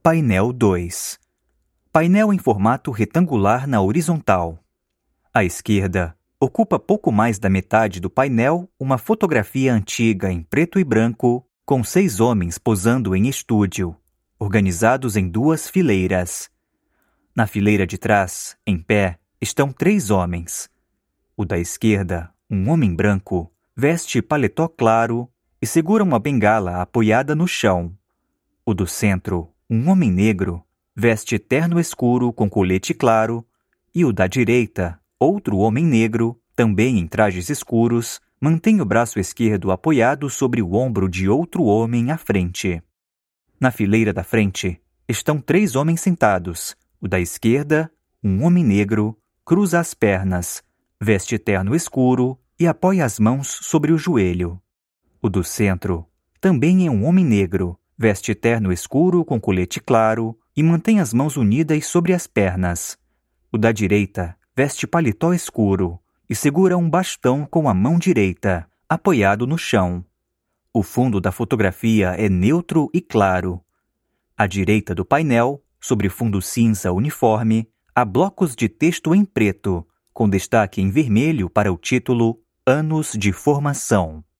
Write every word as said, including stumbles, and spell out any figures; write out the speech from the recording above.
Painel dois. Painel em formato retangular na horizontal. À esquerda, ocupa pouco mais da metade do painel uma fotografia antiga em preto e branco com seis homens posando em estúdio, organizados em duas fileiras. Na fileira de trás, em pé, estão três homens. O da esquerda, um homem branco, veste paletó claro e segura uma bengala apoiada no chão. O do centro, um homem negro, veste terno escuro com colete claro, e o da direita, outro homem negro, também em trajes escuros, mantém o braço esquerdo apoiado sobre o ombro de outro homem à frente. Na fileira da frente, estão três homens sentados. O da esquerda, um homem negro, cruza as pernas, veste terno escuro e apoia as mãos sobre o joelho. O do centro, também é um homem negro, veste terno escuro com colete claro e mantém as mãos unidas sobre as pernas. O da direita veste paletó escuro e segura um bastão com a mão direita, apoiado no chão. O fundo da fotografia é neutro e claro. À direita do painel, sobre fundo cinza uniforme, há blocos de texto em preto, com destaque em vermelho para o título Anos de Formação.